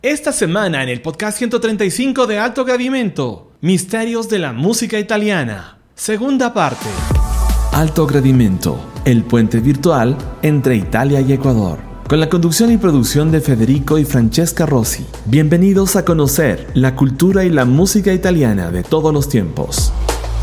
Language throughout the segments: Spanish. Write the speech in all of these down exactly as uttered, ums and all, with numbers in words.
Esta semana en el podcast ciento treinta y cinco de Alto Gradimento, Misterios de la Música Italiana, segunda parte. Alto Gradimento, el puente virtual entre Italia y Ecuador, con la conducción y producción de Federico y Francesca Rossi. Bienvenidos a conocer la cultura y la música italiana de todos los tiempos.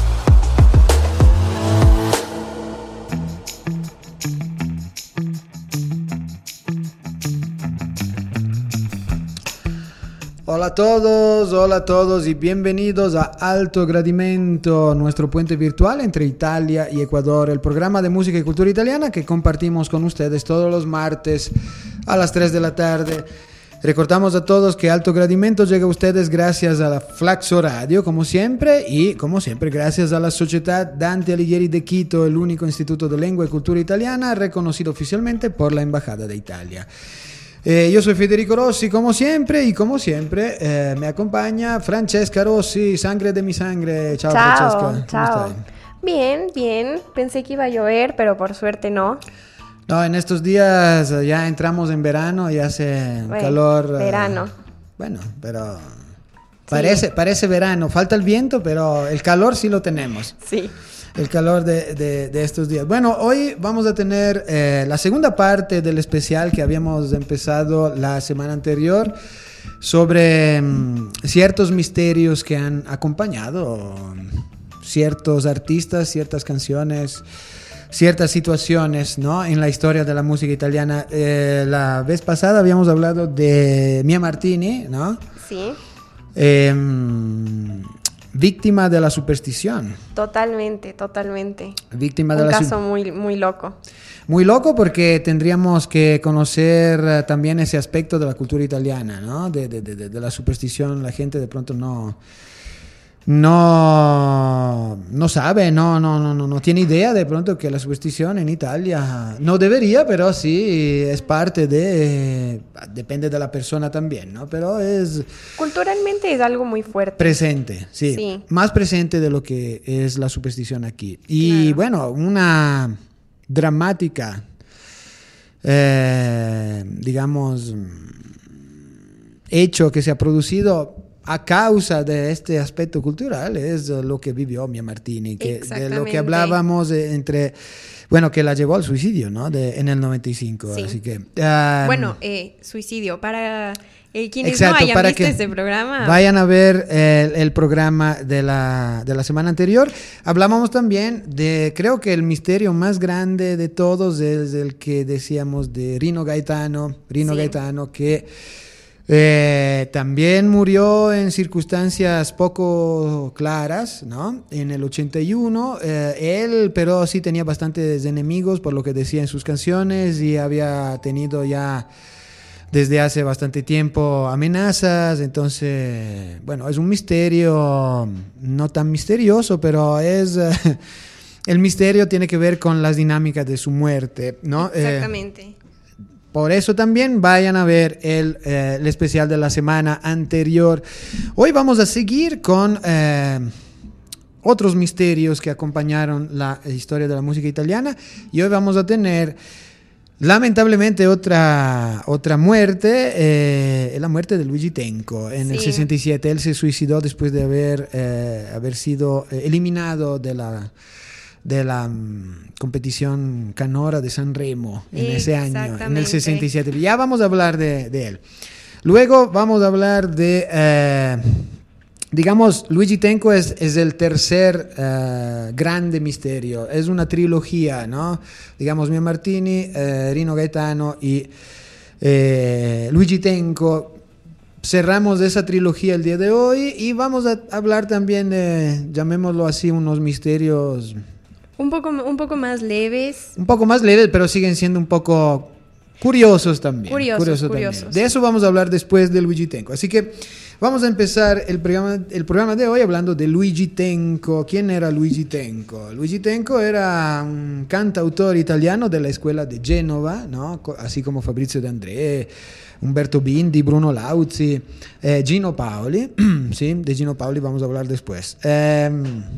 Hola a todos, hola a todos y bienvenidos a Alto Gradimento, nuestro puente virtual entre Italia y Ecuador, el programa de música y cultura italiana que compartimos con ustedes todos los martes a las tres de la tarde. Recordamos a todos que Alto Gradimento llega a ustedes gracias a la Flaxo Radio, como siempre, y como siempre gracias a la Società Dante Alighieri de Quito, el único instituto de lengua y cultura italiana reconocido oficialmente por la Embajada de Italia. Eh, yo soy Federico Rossi, como siempre, y como siempre eh, me acompaña Francesca Rossi, sangre de mi sangre. Ciao, ciao Francesca. Ciao. ¿Cómo estás? Bien, bien. Pensé que iba a llover, pero por suerte no. No, en estos días ya entramos en verano y hace bueno, calor. Verano. Uh, bueno, pero parece, sí. parece verano. Falta el viento, pero el calor sí lo tenemos. Sí. El calor de, de, de estos días. Bueno, hoy vamos a tener eh, la segunda parte del especial que habíamos empezado la semana anterior sobre um, ciertos misterios que han acompañado um, ciertos artistas, ciertas canciones, ciertas situaciones, ¿no?, en la historia de la música italiana. Eh, la vez pasada habíamos hablado de Mia Martini, ¿no? Sí. Eh, Víctima de la superstición. Totalmente, totalmente. Víctima de Un la caso su- muy, muy loco. Muy loco porque tendríamos que conocer uh, también ese aspecto de la cultura italiana, ¿no? De, de, de, de la superstición. La gente de pronto no... No, no sabe, no, no, no, no, no tiene idea de pronto que la superstición en Italia no debería, pero sí es parte de, depende de la persona también, ¿no? Pero es Culturalmente es algo muy fuerte. presente, sí, Sí. más presente de lo que es la superstición aquí. Y Claro. bueno, una dramática, eh, digamos, hecho que se ha producido a causa de este aspecto cultural es lo que vivió Mia Martini, que de lo que hablábamos entre, bueno, que la llevó al suicidio, ¿no? De, en el noventa y cinco, Sí. así que um, Bueno, eh, suicidio. Para eh, quienes exacto, no hayan para visto que este programa, vayan a ver el, el programa de la, de la semana anterior. Hablábamos también de, creo que el misterio más grande de todos es el que decíamos de Rino Gaetano, Rino Sí. Gaetano, que Eh, también murió en circunstancias poco claras, ¿no? En el ochenta y uno, eh, él, pero sí tenía bastantes enemigos por lo que decía en sus canciones y había tenido ya desde hace bastante tiempo amenazas. Entonces, bueno, es un misterio no tan misterioso, pero es eh, el misterio tiene que ver con las dinámicas de su muerte, ¿no? exactamente. Eh, Por eso también vayan a ver el, eh, el especial de la semana anterior. Hoy vamos a seguir con eh, otros misterios que acompañaron la historia de la música italiana. Y hoy vamos a tener, lamentablemente, otra, otra muerte, eh, la muerte de Luigi Tenco en Sí. el sesenta y siete. Él se suicidó después de haber, eh, haber sido eh, eliminado de la... de la um, competición canora de Sanremo en ese año, en el sesenta y siete. Ya vamos a hablar de, de él. Luego vamos a hablar de, eh, digamos, Luigi Tenco es, es el tercer uh, grande misterio. Es una trilogía, ¿no? Digamos, Mia Martini, eh, Rino Gaetano y eh, Luigi Tenco. Cerramos esa trilogía el día de hoy y vamos a hablar también de, llamémoslo así, unos misterios Un poco, un poco más leves. un poco más leves, pero siguen siendo un poco curiosos también. Curiosos, curiosos curiosos. también. De eso vamos a hablar después de Luigi Tenco. Así que vamos a empezar el programa, el programa de hoy hablando de Luigi Tenco. ¿Quién era Luigi Tenco? Luigi Tenco era un cantautor italiano de la escuela de Génova, ¿no? Así como Fabrizio De André, Umberto Bindi, Bruno Lauzi, eh, Gino Paoli. Sí, de Gino Paoli vamos a hablar después. Eh,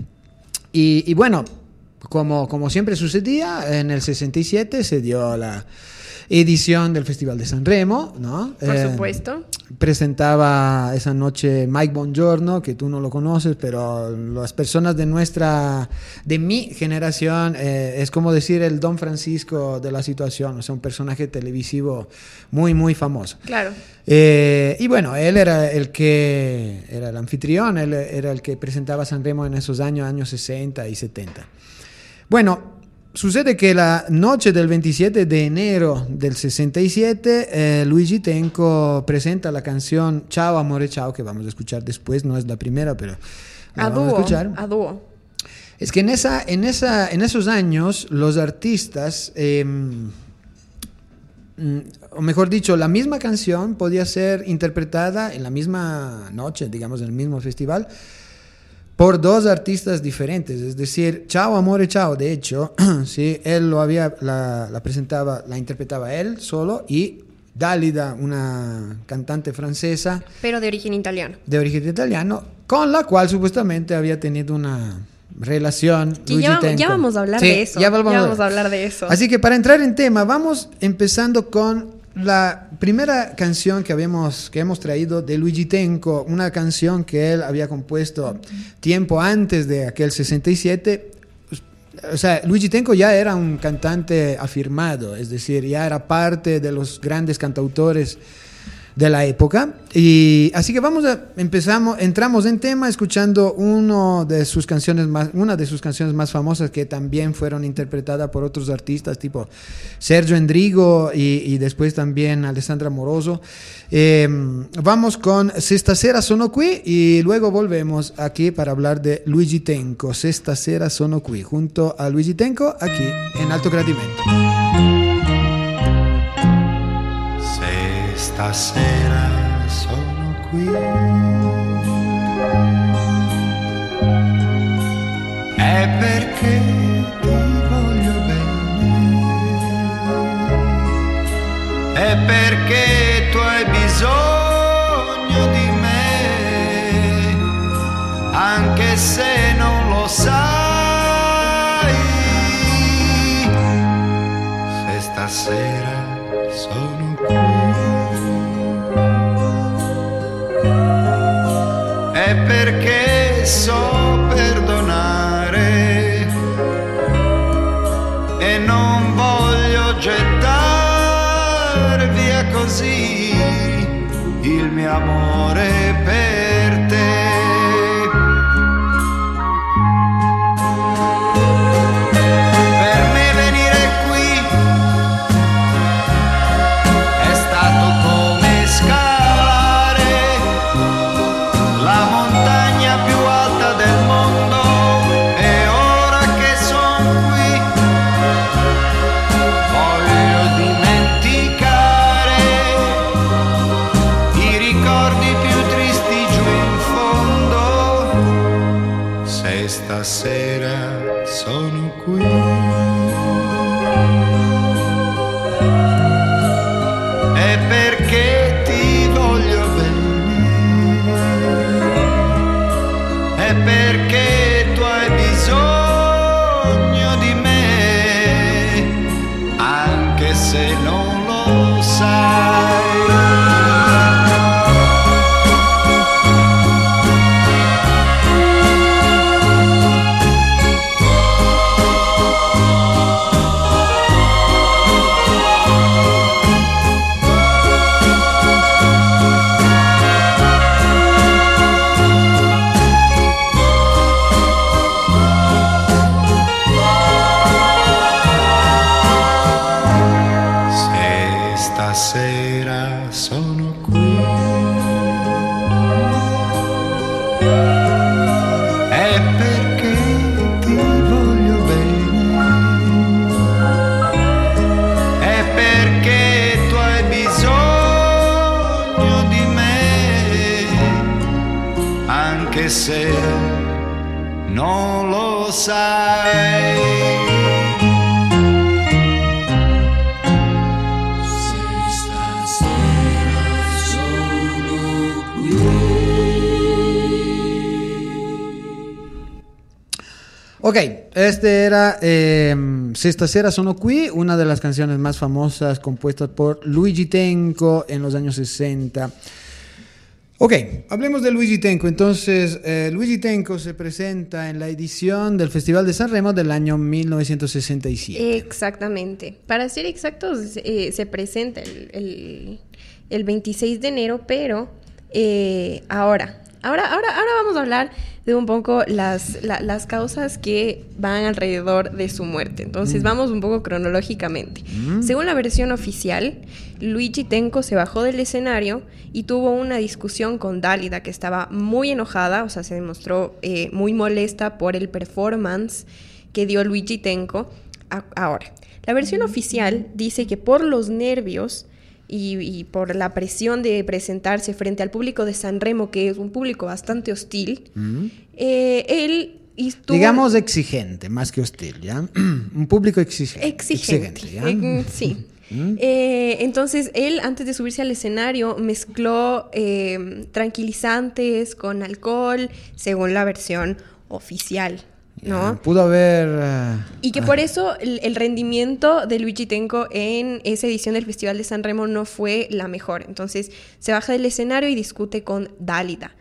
y, y bueno, como, como siempre sucedía, en el sesenta y siete se dio la edición del Festival de Sanremo, ¿no? Por Eh, supuesto. presentaba esa noche Mike Bongiorno, que tú no lo conoces, pero las personas de nuestra, de mi generación, eh, es como decir el Don Francisco de la situación, o sea, un personaje televisivo muy, muy famoso. Claro. Eh, y bueno, él era el que, era el anfitrión, él era el que presentaba Sanremo en esos años, años sesenta y setenta. Bueno, sucede que la noche del veintisiete de enero del sesenta y siete, eh, Luigi Tenco presenta la canción Ciao Amore Ciao, que vamos a escuchar después, no es la primera, pero la a vamos dúo, a escuchar. A dúo. Es que en, esa, en, esa, en esos años los artistas, eh, o mejor dicho, la misma canción podía ser interpretada en la misma noche, digamos, en el mismo festival, por dos artistas diferentes, es decir, Ciao Amore Ciao, de hecho, sí, él lo había, la, la presentaba, la interpretaba él solo, y Dalida, una cantante francesa, pero de origen italiano, de origen italiano, con la cual supuestamente había tenido una relación. Ya, vamos, ya vamos a hablar sí, de eso. Ya vamos, ya vamos a hablar de eso. Así que para entrar en tema, vamos empezando con la primera canción que, habíamos, que hemos traído de Luigi Tenco, una canción que él había compuesto tiempo antes de aquel sesenta y siete. O sea, Luigi Tenco ya era un cantante afirmado, es decir, ya era parte de los grandes cantautores de la época. Y así que vamos a empezamos, entramos en tema escuchando uno de sus canciones más, una de sus canciones más famosas, que también fueron interpretadas por otros artistas tipo Sergio Endrigo y, y después también Alessandra Moroso. Eh, vamos con Se stasera sono qui y luego volvemos aquí para hablar de Luigi Tenco. Se stasera sono qui, junto a Luigi Tenco, aquí en Alto Gradimento. Stasera sono qui è perché ti voglio bene, è perché tu hai bisogno di me, anche se non lo sai. Se stasera sono qui è perché so perdonare e non voglio gettare via così il mio amore per te. Per me venire qui è stato come scalare la montagna più alta del mondo, e ora che sono qui voglio dimenticare i ricordi più tristi giù in fondo. Se stasera sono qui è perché ti voglio bene, è perché tu hai bisogno di me, anche se non lo sai. Stasera sono qui è perché ti voglio bene, è perché tu hai bisogno di me, anche se non lo sai. Ok, este era eh, Se stasera sono qui, una de las canciones más famosas compuestas por Luigi Tenco en los años sesenta. Ok, hablemos de Luigi Tenco. Entonces, eh, Luigi Tenco se presenta en la edición del Festival de San Remo del año mil novecientos sesenta y siete. Exactamente. Para ser exactos, eh, se presenta el, el, el veintiséis de enero, pero eh, ahora, ahora, ahora, ahora vamos a hablar de un poco las, la, las causas que van alrededor de su muerte. Entonces, mm. vamos un poco cronológicamente. Mm. Según la versión oficial, Luigi Tenco se bajó del escenario y tuvo una discusión con Dálida, que estaba muy enojada, o sea, se demostró eh, muy molesta por el performance que dio Luigi Tenco. A- ahora, la versión oficial dice que por los nervios y, y por la presión de presentarse frente al público de San Remo, que es un público bastante hostil, mm. eh, él... Estuvo... digamos exigente, más que hostil, ¿ya? Un público exigente. Exigente, exigente, ¿ya? Eh, sí. ¿Mm? Eh, entonces, él, antes de subirse al escenario, mezcló eh, tranquilizantes con alcohol, según la versión oficial, ¿no? Ya, pudo haber... Uh, y que uh, por eso el, el rendimiento de Luigi Tenco en esa edición del Festival de San Remo no fue la mejor. Entonces, se baja del escenario y discute con Dálida.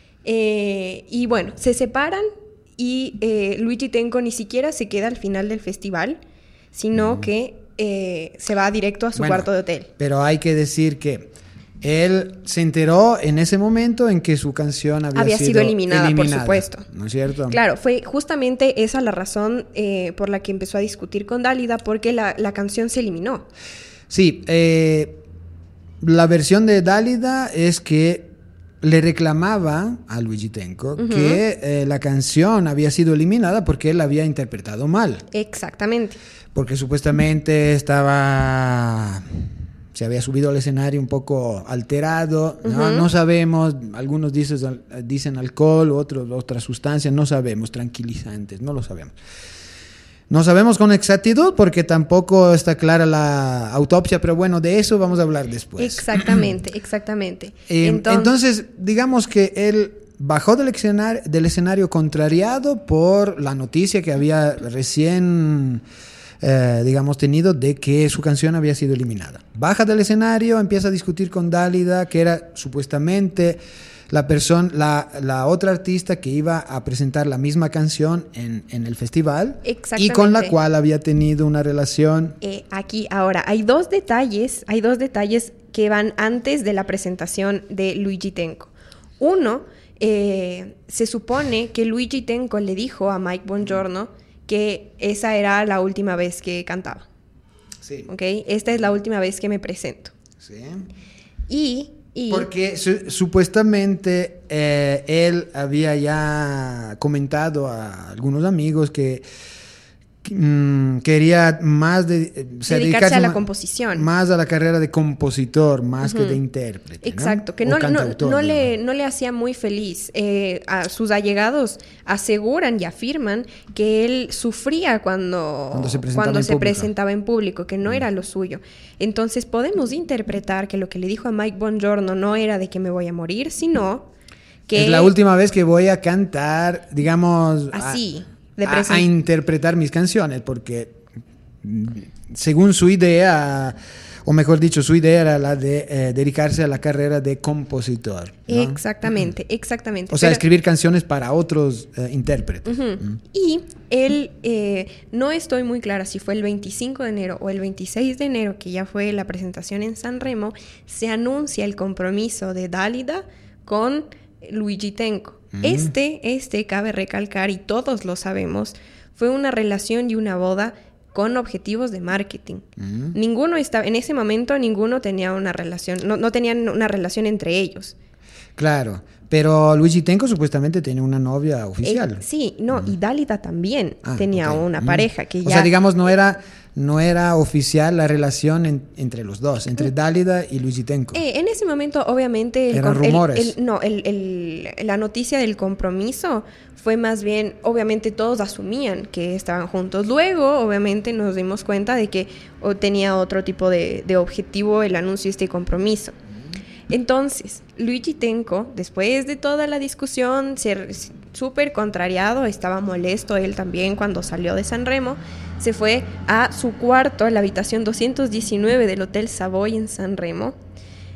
Eh, y bueno, se separan y eh, Luigi Tenco ni siquiera se queda al final del festival, sino mm. que eh, se va directo a su bueno, cuarto de hotel. Pero hay que decir que él se enteró en ese momento en que su canción había, había sido, sido eliminada, eliminada, por supuesto. ¿No es cierto? Claro, fue justamente esa la razón eh, por la que empezó a discutir con Dálida, porque la, la canción se eliminó. Sí, eh, la versión de Dálida es que le reclamaba a Luigi Tenco uh-huh. que eh, la canción había sido eliminada porque él la había interpretado mal. Exactamente. Porque supuestamente estaba... se había subido al escenario un poco alterado, ¿no? Uh-huh. No sabemos, algunos dicen, dicen alcohol, otros otras sustancias, no sabemos, tranquilizantes, no lo sabemos. No sabemos con exactitud porque tampoco está clara la autopsia, pero bueno, de eso vamos a hablar después. Exactamente, exactamente. Eh, entonces, entonces, digamos que él bajó del escenario, del escenario contrariado por la noticia que había recién... Eh, digamos, tenido de que su canción había sido eliminada. Baja del escenario, empieza a discutir con Dálida, que era supuestamente la persona, la, la otra artista que iba a presentar la misma canción en, en el festival y con la cual había tenido una relación. Eh, aquí, ahora, hay dos detalles, hay dos detalles que van antes de la presentación de Luigi Tenco. Uno, eh, se supone que Luigi Tenco le dijo a Mike Bongiorno que esa era la última vez que cantaba. Sí. ¿Ok? Esta es la última vez que me presento. Sí. Y... y porque su, supuestamente eh, él había ya comentado a algunos amigos que mm, quería más de, eh, o sea, dedicarse, dedicarse a la composición. Más a la carrera de compositor, más uh-huh. que de intérprete. Exacto, ¿no? que no, no, no, le, no le hacía muy feliz. Eh, a sus allegados aseguran y afirman que él sufría cuando, cuando se presentaba, cuando en, se público. presentaba en público, que no uh-huh. era lo suyo. Entonces podemos interpretar que lo que le dijo a Mike Bongiorno no era de que me voy a morir, sino que... es la última vez que voy a cantar, digamos... Así... A, A, a interpretar mis canciones, porque según su idea, o mejor dicho, su idea era la de eh, dedicarse a la carrera de compositor, ¿no? Exactamente, exactamente. O sea, Pero, escribir canciones para otros eh, intérpretes. Uh-huh. Uh-huh. Y él, eh, no estoy muy clara si fue el veinticinco de enero o el veintiséis de enero, que ya fue la presentación en San Remo, se anuncia el compromiso de Dálida con Luigi Tenco. Este, este, cabe recalcar, y todos lo sabemos, fue una relación y una boda con objetivos de marketing. Uh-huh. Ninguno estaba, en ese momento, ninguno tenía una relación, no, no tenían una relación entre ellos. Claro, pero Luigi Tenco supuestamente tiene una novia oficial. Eh, sí, no, uh-huh. y Dálida también ah, tenía okay. una uh-huh. pareja que ya... O sea, digamos, no era... no era oficial la relación en, entre los dos, entre Dálida y Luigi Tenco. Eh, en ese momento, obviamente... El, Eran el, rumores. El, el, no, el, el, la noticia del compromiso fue más bien... Obviamente todos asumían que estaban juntos. Luego, obviamente, nos dimos cuenta de que o tenía otro tipo de, de objetivo el anuncio de este compromiso. Entonces, Luigi Tenco, después de toda la discusión, súper contrariado, estaba molesto él también cuando salió de San Remo, se fue a su cuarto, a la habitación doscientos diecinueve del Hotel Savoy en San Remo,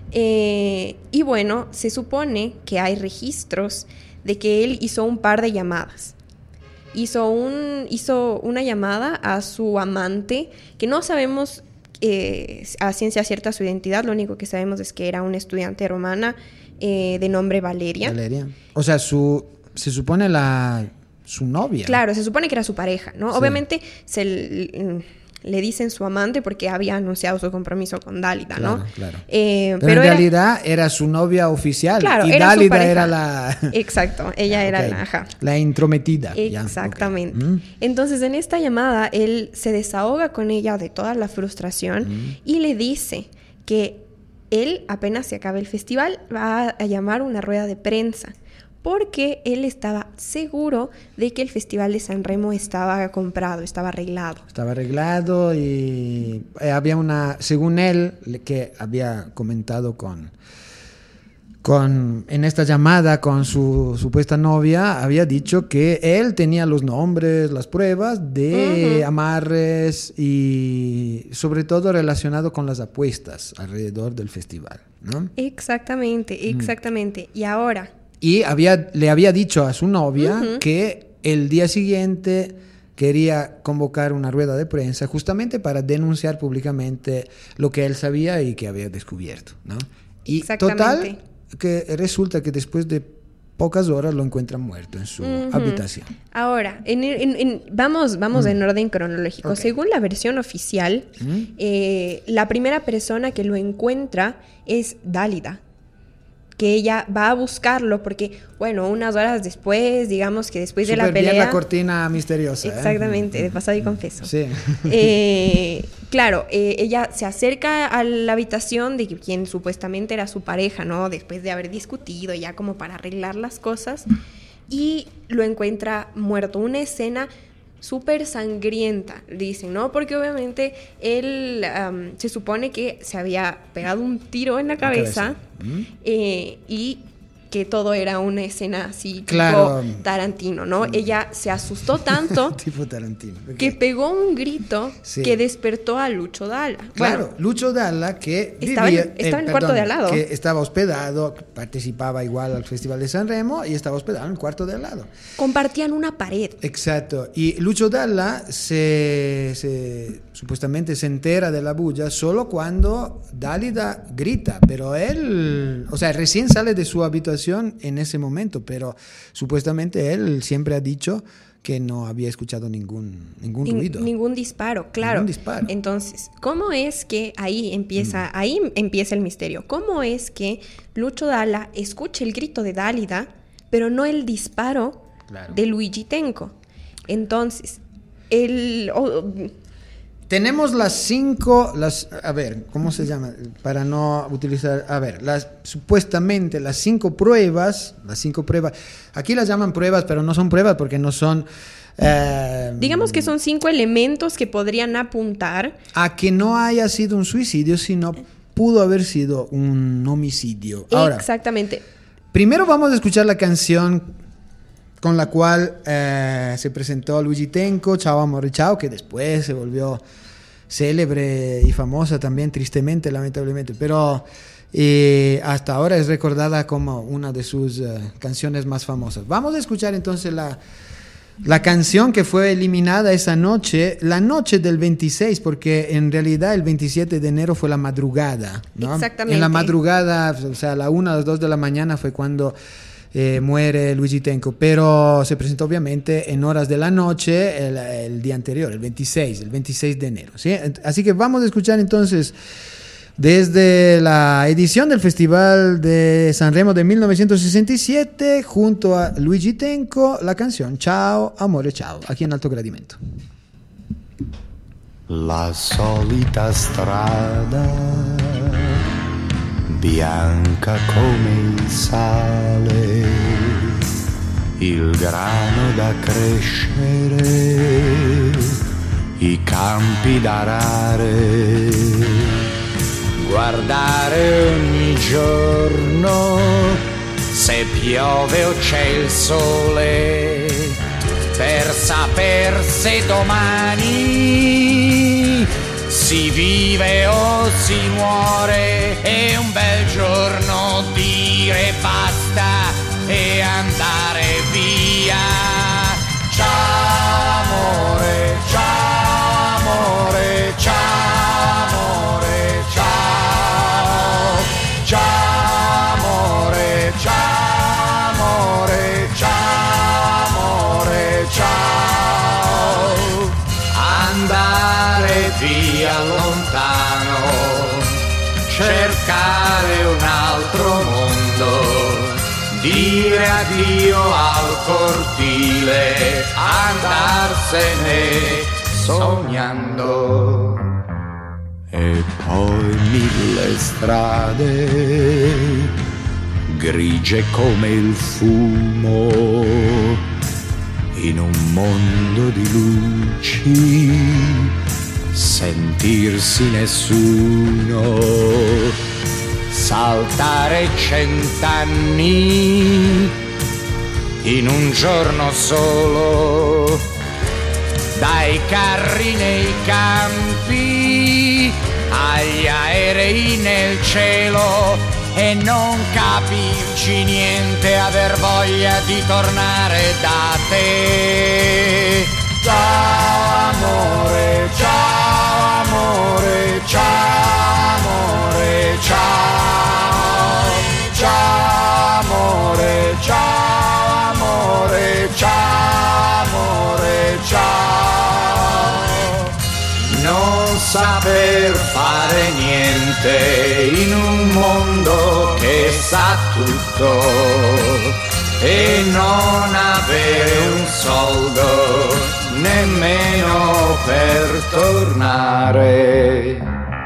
Eh, y bueno, se supone que hay registros de que él hizo un par de llamadas. Hizo, un, hizo una llamada a su amante, que no sabemos eh, a ciencia cierta su identidad, lo único que sabemos es que era una estudiante romana eh, de nombre Valeria. Valeria. O sea, su, se supone la, su novia. Claro, se supone que era su pareja, ¿no? Sí. Obviamente se le, le dicen su amante porque había anunciado su compromiso con Dálida, claro, ¿no? Claro, eh, pero, pero en era, realidad era su novia oficial. Claro, y era Dálida su pareja. era la... Exacto, ella ah, era okay. la... Ajá. La intrometida. Exactamente. Ya, okay. mm. Entonces, en esta llamada, él se desahoga con ella de toda la frustración mm. y le dice que él, apenas se acabe el festival, va a llamar una rueda de prensa, porque él estaba seguro de que el Festival de San Remo estaba comprado, estaba arreglado. Estaba arreglado y eh, había una, según él, que había comentado con, con en esta llamada con su supuesta novia, había dicho que él tenía los nombres, las pruebas de uh-huh. amarres y sobre todo relacionado con las apuestas alrededor del festival, ¿no? Exactamente, exactamente. Mm. Y ahora... Y había, le había dicho a su novia uh-huh. que el día siguiente quería convocar una rueda de prensa justamente para denunciar públicamente lo que él sabía y que había descubierto, ¿no? Y total, que resulta que después de pocas horas lo encuentran muerto en su uh-huh. habitación. Ahora, en, en, en, vamos, vamos uh-huh. en orden cronológico. Okay. Según la versión oficial, uh-huh. eh, la primera persona que lo encuentra es Dálida, que ella va a buscarlo porque, bueno, unas horas después, digamos que después Super de la pelea... bien la cortina misteriosa. Exactamente, ¿eh? de pasado y confeso. Sí. Eh, claro, eh, ella se acerca a la habitación de quien supuestamente era su pareja, ¿no? Después de haber discutido ya como para arreglar las cosas, y lo encuentra muerto. Una escena súper sangrienta, dicen, ¿no? Porque obviamente él um, se supone que se había pegado un tiro en la cabeza, ¿Mm? eh, y que todo era una escena así claro. tipo Tarantino, ¿no? Mm. Ella se asustó tanto tipo Tarantino. Okay. que pegó un grito sí. que despertó a Lucho Dalla. Claro, bueno, Lucho Dalla que estaba vivía, en, estaba eh, en el perdón, cuarto de al lado. Que estaba hospedado, participaba igual al Festival de San Remo y estaba hospedado en el cuarto de al lado. Compartían una pared. Exacto. Y Lucho Dalla se, se supuestamente se entera de la bulla solo cuando Dálida grita, pero él, o sea, recién sale de su habitación en ese momento, pero supuestamente él siempre ha dicho que no había escuchado ningún, ningún Nin, ruido. Ningún disparo, claro. Ningún disparo. Entonces, ¿cómo es que ahí empieza, mm. ahí empieza el misterio? ¿Cómo es que Lucho Dalla escucha el grito de Dálida, pero no el disparo claro. de Luigi Tenco? Entonces, el... Oh, tenemos las cinco, las, a ver, ¿cómo se llama? Para no utilizar, a ver, las supuestamente las cinco pruebas, las cinco pruebas, aquí las llaman pruebas, pero no son pruebas porque no son... Eh, digamos que son cinco elementos que podrían apuntar a que no haya sido un suicidio, sino pudo haber sido un homicidio. Ahora, exactamente. Primero vamos a escuchar la canción con la cual eh, se presentó Luigi Tenco, Ciao Amore Ciao, que después se volvió célebre y famosa también, tristemente, lamentablemente, pero eh, hasta ahora es recordada como una de sus uh, canciones más famosas. Vamos a escuchar entonces la, la canción que fue eliminada esa noche, la noche del veintiséis, porque en realidad el veintisiete de enero fue la madrugada, ¿no? Exactamente. En la madrugada, o sea, a la una, a las dos de la mañana fue cuando... Eh, muere Luigi Tenco, pero se presentó obviamente en horas de la noche el, el día anterior, el veintiséis, el veintiséis de enero, ¿sí? Así que vamos a escuchar entonces desde la edición del Festival de San Remo de mil novecientos sesenta y siete junto a Luigi Tenco la canción Ciao Amore Ciao, aquí en Alto Gradimento. La solita strada bianca come il sale, il grano da crescere, i campi da arare, guardare ogni giorno se piove o c'è il sole, per saper se domani si vive o si muore, è un bel giorno dire basta e andare via. Ciao amore, ciao amore, ciao amore, ciao. Ciao amore, ciao amore, ciao amore, ciao. Andare via lontano, cercare un altro mondo, dire addio al cortile, andarsene sognando. E poi mille strade, grigie come il fumo, in un mondo di luci, sentirsi nessuno, saltare cent'anni in un giorno solo, dai carri nei campi agli aerei nel cielo, e non capirci niente, aver voglia di tornare da te. Ciao amore, ciao amore, ciao amore, ciao. Ciao amore, ciao amore, ciao amore, ciao. Non saper fare niente in un mondo che sa tutto e non avere un soldo nemmeno per tornare.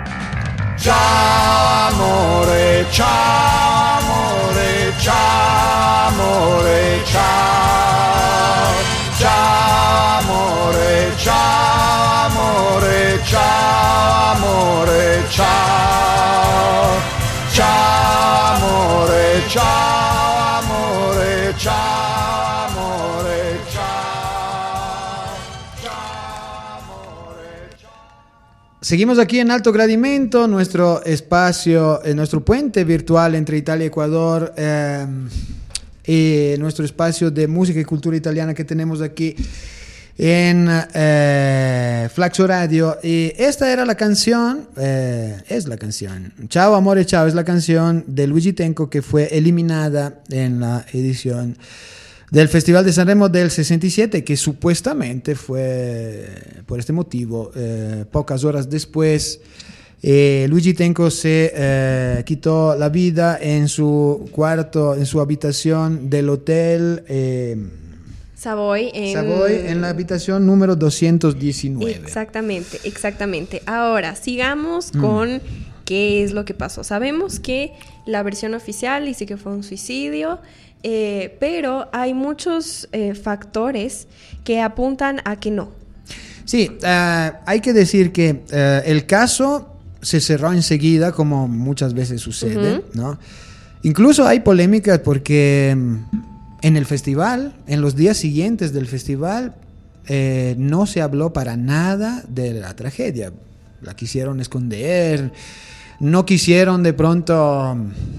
Ciao amore, ciao amore, ciao amore, ciao. Ciao amore, ciao amore, ciao amore, ciao. Ciao amore, ciao amore, ciao amore, ciao. Ciao amore, ciao. Seguimos aquí en Alto Gradimento, nuestro espacio, eh, nuestro puente virtual entre Italia y Ecuador, eh, y nuestro espacio de música y cultura italiana que tenemos aquí en eh, Flaxo Radio. Y esta era la canción, eh, es la canción, Ciao Amore Ciao, es la canción de Luigi Tenco, que fue eliminada en la edición del Festival de Sanremo del sesenta y siete, que supuestamente fue, por este motivo, eh, pocas horas después, eh, Luigi Tenco se eh, quitó la vida en su cuarto, en su habitación del hotel eh, Savoy en... Savoy, en la habitación número doscientos diecinueve. Exactamente, exactamente. Ahora, sigamos Mm. con qué es lo que pasó. Sabemos que la versión oficial dice que fue un suicidio, eh, pero hay muchos eh, factores que apuntan a que no. Sí, uh, hay que decir que uh, el caso se cerró enseguida, como muchas veces sucede, uh-huh. ¿no? Incluso hay polémicas porque en el festival, en los días siguientes del festival, eh, no se habló para nada de la tragedia. La quisieron esconder, no quisieron de pronto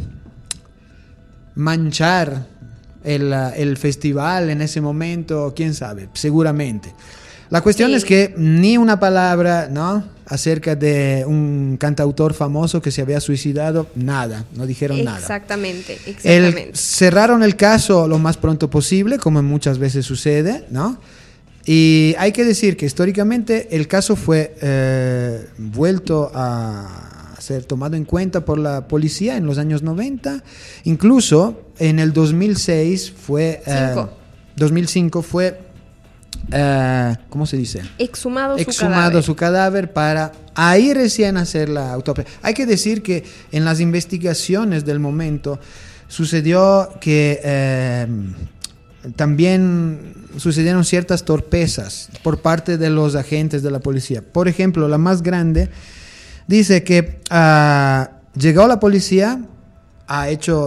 manchar el, el festival en ese momento, quién sabe, seguramente. La cuestión sí. es que ni una palabra, ¿no?, acerca de un cantautor famoso que se había suicidado, nada, no dijeron exactamente, nada. Exactamente, el, cerraron el caso lo más pronto posible, como muchas veces sucede, ¿no? Y hay que decir que históricamente el caso fue eh, vuelto a ser tomado en cuenta por la policía en los años noventa, incluso en el dos mil seis fue... Eh, dos mil cinco fue... Uh, ¿cómo se dice? Exhumado, Exhumado su, cadáver. su cadáver para ahí recién hacer la autopsia. Hay que decir que en las investigaciones del momento sucedió que eh, también sucedieron ciertas torpezas por parte de los agentes de la policía. Por ejemplo, la más grande dice que uh, llegó la policía, ha hecho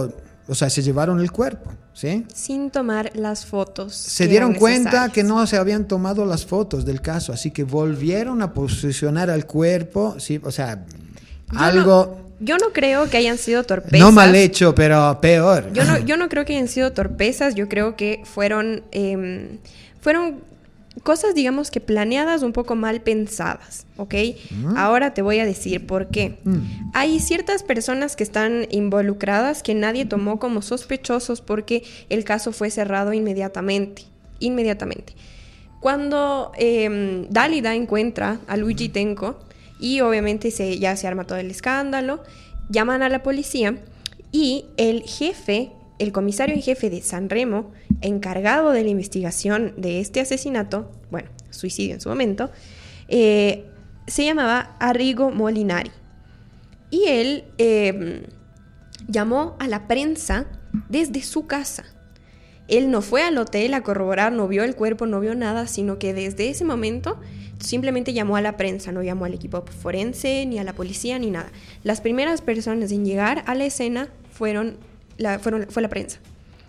o sea, se llevaron el cuerpo, ¿sí? Sin tomar las fotos. Se dieron cuenta que no se habían tomado las fotos del caso, así que volvieron a posicionar al cuerpo, ¿sí? O sea, yo algo... No, yo no creo que hayan sido torpezas. No mal hecho, pero peor. Yo no, yo no creo que hayan sido torpezas, yo creo que fueron, eh, fueron cosas, digamos que planeadas, un poco mal pensadas, ¿ok? Mm. Ahora te voy a decir por qué. Mm. Hay ciertas personas que están involucradas que nadie tomó como sospechosos porque el caso fue cerrado inmediatamente, inmediatamente. Cuando eh, Dálida encuentra a Luigi Tenco y obviamente se, ya se arma todo el escándalo, llaman a la policía y el jefe, el comisario en jefe de Sanremo, encargado de la investigación de este asesinato, bueno, suicidio en su momento, eh, se llamaba Arrigo Molinari. Y él eh, llamó a la prensa desde su casa. Él no fue al hotel a corroborar, no vio el cuerpo, no vio nada, sino que desde ese momento simplemente llamó a la prensa, no llamó al equipo forense, ni a la policía, ni nada. Las primeras personas en llegar a la escena fueron la, fueron, fue la prensa.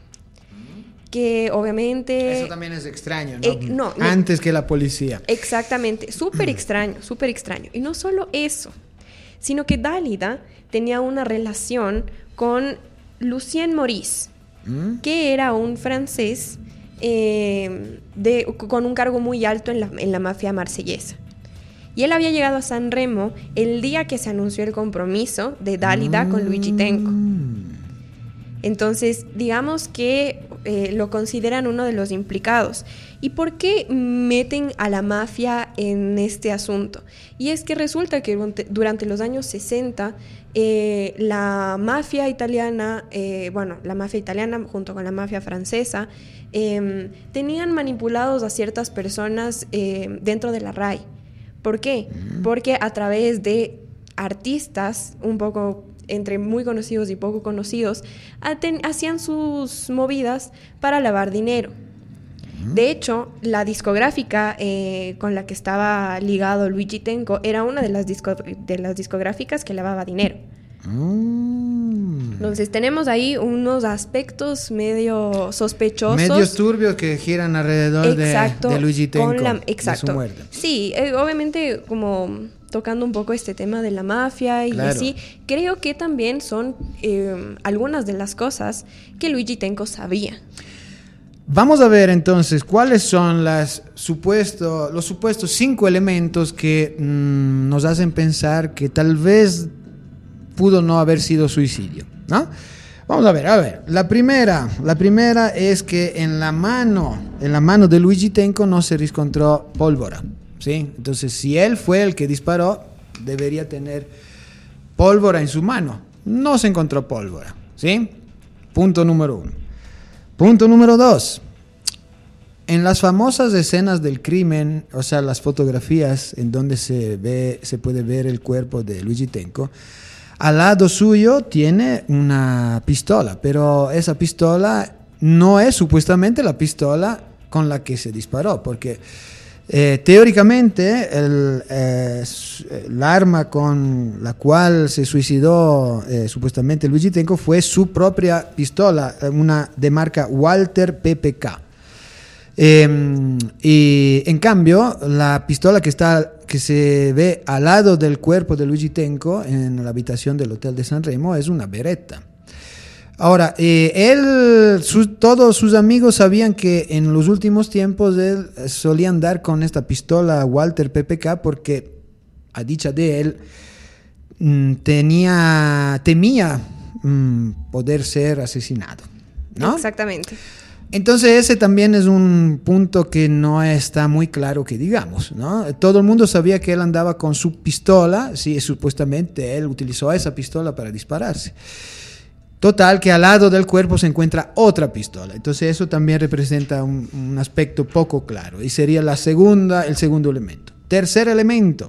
Que obviamente... Eso también es extraño, ¿no? Eh, no, no Antes que la policía. Exactamente, súper extraño, súper extraño. Y no solo eso, sino que Dálida tenía una relación con Lucien Maurice, ¿Mm? que era un francés eh, de, con un cargo muy alto en la, en la mafia marsellesa. Y él había llegado a Sanremo el día que se anunció el compromiso de Dálida mm. con Luigi Tenco. Entonces, digamos que eh, lo consideran uno de los implicados. ¿Y por qué meten a la mafia en este asunto? Y es que resulta que durante, durante los años sesenta, eh, la mafia italiana, eh, bueno, la mafia italiana junto con la mafia francesa, eh, tenían manipulados a ciertas personas eh, dentro de la R A I. ¿Por qué? Porque a través de artistas un poco... entre muy conocidos y poco conocidos, hacían sus movidas para lavar dinero. De hecho, la discográfica eh, con la que estaba ligado Luigi Tenco era una de las, disco, de las discográficas que lavaba dinero. Mm. Entonces tenemos ahí unos aspectos medio sospechosos. Medios turbios que giran alrededor exacto, de, de Luigi Tenco, con la, exacto. de su muerte. Sí, eh, obviamente como... tocando un poco este tema de la mafia y claro. así, creo que también son eh, algunas de las cosas que Luigi Tenco sabía. Vamos a ver entonces cuáles son las supuesto, los supuestos cinco elementos que mmm, nos hacen pensar que tal vez pudo no haber sido suicidio, ¿no? Vamos a ver, a ver. La primera, la primera es que en la mano, en la mano de Luigi Tenco no se encontró pólvora. ¿Sí? Entonces, si él fue el que disparó, debería tener pólvora en su mano. No se encontró pólvora, ¿sí? Punto número uno. Punto número dos. En las famosas escenas del crimen, o sea, las fotografías en donde se ve, se puede ver el cuerpo de Luigi Tenco, al lado suyo tiene una pistola, pero esa pistola no es supuestamente la pistola con la que se disparó, porque Eh, teóricamente el, eh, el arma con la cual se suicidó eh, supuestamente Luigi Tenco fue su propia pistola, una de marca Walther P P K. Eh, y en cambio la pistola que está que se ve al lado del cuerpo de Luigi Tenco en la habitación del Hotel de Sanremo es una Beretta. Ahora, eh, él, su, todos sus amigos sabían que en los últimos tiempos él solía andar con esta pistola Walther P P K porque, a dicha de él, mm, tenía, temía mm, poder ser asesinado, ¿no? Exactamente. Entonces ese también es un punto que no está muy claro que digamos, ¿no? Todo el mundo sabía que él andaba con su pistola, sí, supuestamente él utilizó esa pistola para dispararse. Total, que al lado del cuerpo se encuentra otra pistola. Entonces eso también representa un, un aspecto poco claro. Y sería la segunda, el segundo elemento. Tercer elemento.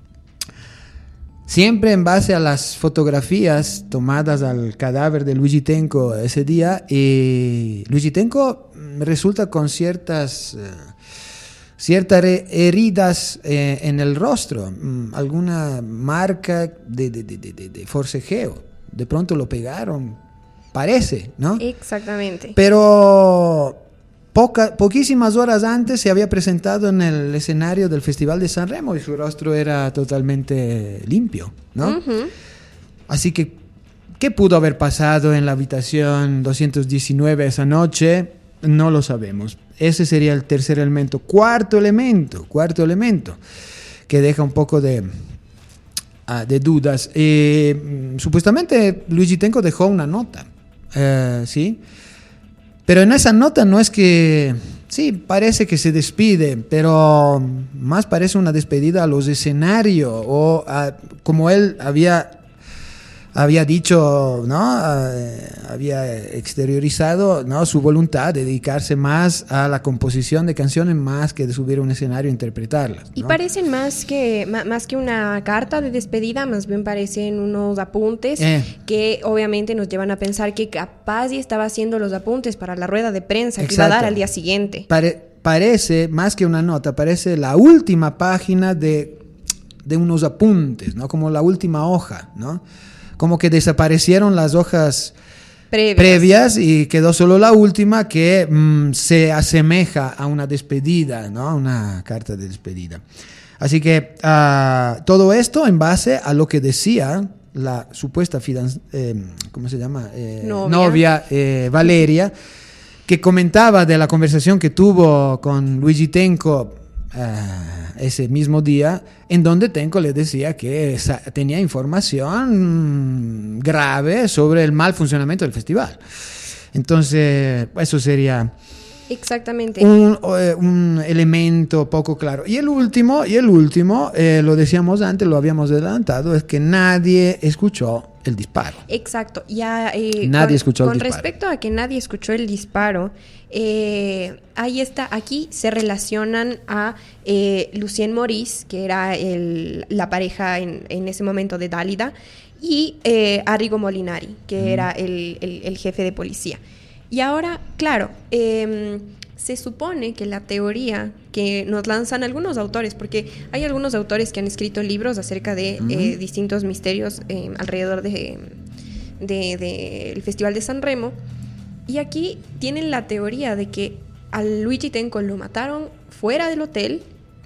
Siempre en base a las fotografías tomadas al cadáver de Luigi Tenco ese día, eh, Luigi Tenco resulta con ciertas, eh, ciertas heridas eh, en el rostro. Mm, alguna marca de, de, de, de, de forcejeo. De pronto lo pegaron parece, ¿no? Exactamente. Pero poca, poquísimas horas antes se había presentado en el escenario del Festival de San Remo y su rostro era totalmente limpio, ¿no? Uh-huh. Así que, ¿qué pudo haber pasado en la habitación doscientos diecinueve esa noche? No lo sabemos. Ese sería el tercer elemento. Cuarto elemento, cuarto elemento, que deja un poco de, uh, de dudas. Eh, supuestamente Luigi Tenco dejó una nota, uh, ¿sí? Pero en esa nota no es que... Sí, parece que se despide, pero más parece una despedida a los escenarios, o a, como él había... había dicho, ¿no? Uh, había exteriorizado, ¿no? Su voluntad de dedicarse más a la composición de canciones más que de subir a un escenario e interpretarlas, ¿no? Y parecen más que, más que una carta de despedida, más bien parecen unos apuntes eh. que obviamente nos llevan a pensar que capaz y estaba haciendo los apuntes para la rueda de prensa que iba a dar al día siguiente. Pare- parece, más que una nota, parece la última página de, de unos apuntes, ¿no? Como la última hoja, ¿no? Como que desaparecieron las hojas previas, previas y quedó solo la última que mmm, se asemeja a una despedida, ¿no? Una carta de despedida. Así que uh, todo esto en base a lo que decía la supuesta fidan- eh, ¿cómo se llama? Eh, novia, novia eh, Valeria, que comentaba de la conversación que tuvo con Luigi Tenco Uh, ese mismo día, en donde Tenco le decía que esa, tenía información grave sobre el mal funcionamiento del festival. Entonces, eso sería exactamente un, un elemento poco claro. Y el último, y el último eh, lo decíamos antes, lo habíamos adelantado, es que nadie escuchó el disparo. Exacto. Ya, eh, nadie con, escuchó el con disparo. Con respecto a que nadie escuchó el disparo, eh, ahí está, aquí se relacionan a eh, Lucien Maurice, que era el, la pareja en, en ese momento de Dálida, y eh, Arrigo Molinari, que mm. era el, el, el jefe de policía. Y ahora, claro, eh, se supone que la teoría que nos lanzan algunos autores, porque hay algunos autores que han escrito libros acerca de uh-huh. eh, distintos misterios eh, alrededor de, de, de el Festival de San Remo, y aquí tienen la teoría de que a Luigi Tenco lo mataron fuera del hotel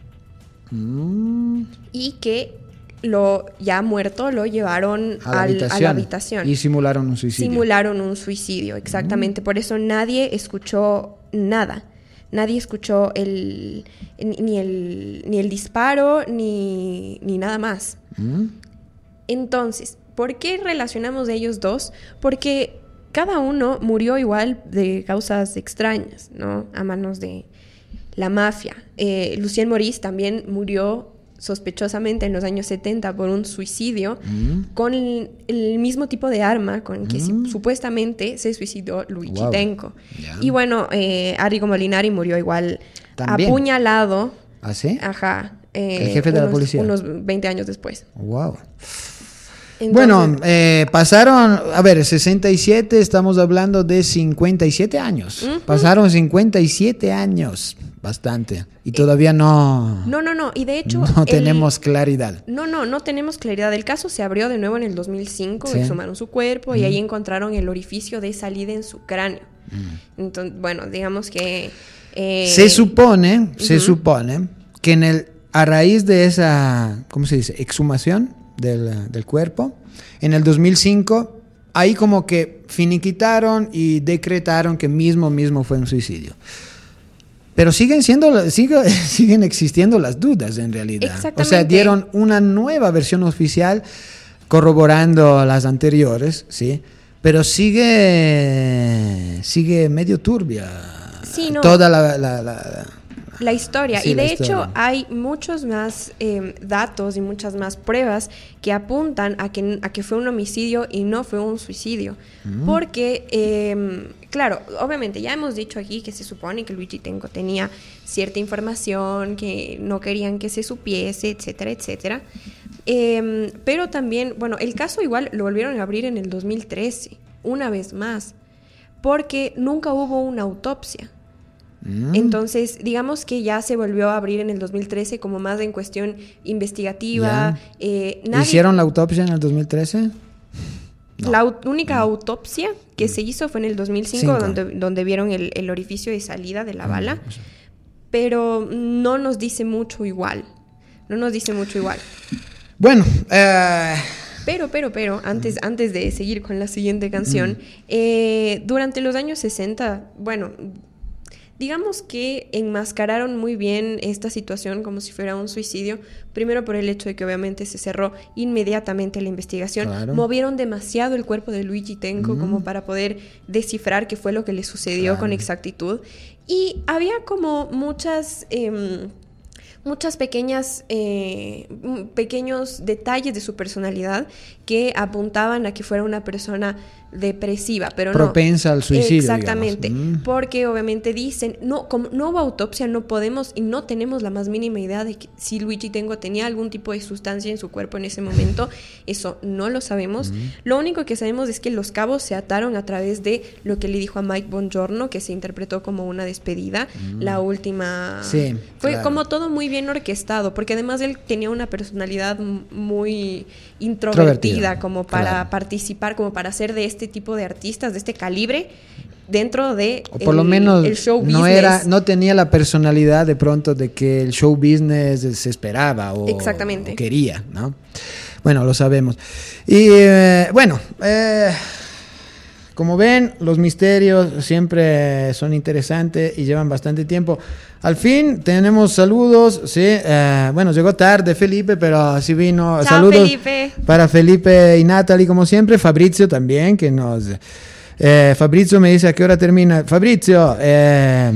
uh-huh. y que lo ya muerto lo llevaron a la, al, habitación. a la habitación y simularon un suicidio. Simularon un suicidio, exactamente. Mm. Por eso nadie escuchó nada. Nadie escuchó el ni el ni el disparo ni, ni nada más. Mm. Entonces, ¿por qué relacionamos a ellos dos? Porque cada uno murió igual de causas extrañas, ¿no? A manos de la mafia. Eh, Lucien Maurice también murió sospechosamente en los años setenta por un suicidio mm. con el, el mismo tipo de arma con que mm. si, supuestamente se suicidó Luigi wow. Tenco. Yeah. Y bueno, eh, Arrigo Molinari murió igual ¿también? Apuñalado. ¿Ah, sí? Ajá. Eh, el jefe de unos, la policía. Unos veinte años después. Wow. Entonces, bueno, eh, pasaron, a ver, sesenta y siete, estamos hablando de cincuenta y siete años. Uh-huh. Pasaron cincuenta y siete años, bastante. Y todavía no... No, no, no. Y de hecho... No el, tenemos claridad. No, no, no tenemos claridad. El caso se abrió de nuevo en el dos mil cinco, sí. exhumaron su cuerpo uh-huh. y ahí encontraron el orificio de salida en su cráneo. Uh-huh. Entonces, bueno, digamos que... Eh, se supone, uh-huh. se supone que en el, a raíz de esa, ¿cómo se dice? Exhumación del, del cuerpo, en el dos mil cinco, ahí como que finiquitaron y decretaron que mismo, mismo fue un suicidio. Pero siguen siendo, sigue, siguen existiendo las dudas en realidad. Exactamente. O sea, dieron una nueva versión oficial corroborando las anteriores, ¿sí? Pero sigue, sigue medio turbia sí, no. toda la... la, la La historia. Sí, y de historia. hecho hay muchos más eh, datos y muchas más pruebas que apuntan a que, a que fue un homicidio y no fue un suicidio. Mm. Porque, eh, claro, obviamente ya hemos dicho aquí que se supone que Luigi Tenco tenía cierta información, que no querían que se supiese, etcétera, etcétera. Eh, pero también, bueno, el caso igual lo volvieron a abrir en el dos mil trece, una vez más, porque nunca hubo una autopsia. Entonces, digamos que ya se volvió a abrir en el dos mil trece como más en cuestión investigativa. Eh, nadie... ¿Hicieron la autopsia en el dos mil trece? No. La au- única autopsia que se hizo fue en el dos mil cinco, Cinco. donde, donde vieron el, el orificio de salida de la Mm, bala, eso. pero no nos dice mucho igual. No nos dice mucho igual. Bueno, eh, Pero, pero, pero, antes, antes de seguir con la siguiente canción, eh, durante los años sesenta, bueno, digamos que enmascararon muy bien esta situación como si fuera un suicidio, primero por el hecho de que obviamente se cerró inmediatamente la investigación, Claro. movieron demasiado el cuerpo de Luigi Tenco Mm. como para poder descifrar qué fue lo que le sucedió Claro. con exactitud, y había como muchas... em, muchas pequeñas, eh, m- pequeños detalles de su personalidad que apuntaban a que fuera una persona depresiva, pero no. Propensa al suicidio, Exactamente, digamos. Mm. porque obviamente dicen, no, como no hubo autopsia, no podemos y no tenemos la más mínima idea de que si Luigi Tenco tenía algún tipo de sustancia en su cuerpo en ese momento. Eso no lo sabemos. Mm. Lo único que sabemos es que los cabos se ataron a través de lo que le dijo a Mike Bongiorno, que se interpretó como una despedida, la última... Sí, Fue claro. como todo muy bien orquestado, porque además él tenía una personalidad m- muy introvertida, Introvertida, como para claro. participar, como para ser de este tipo de artistas, de este calibre, dentro de o por el, lo menos el show no business. era, no tenía la personalidad de pronto de que el show business se esperaba o, Exactamente. o quería, ¿no? Bueno, lo sabemos. Y eh, bueno, eh, como ven, los misterios siempre son interesantes y llevan bastante tiempo. Al fin tenemos saludos, sí, eh, bueno, llegó tarde Felipe, pero sí vino. Chao, Saludos Felipe. para Felipe y Natalie, como siempre. Fabrizio también, que nos... Eh, Fabrizio me dice a qué hora termina. Fabrizio, eh,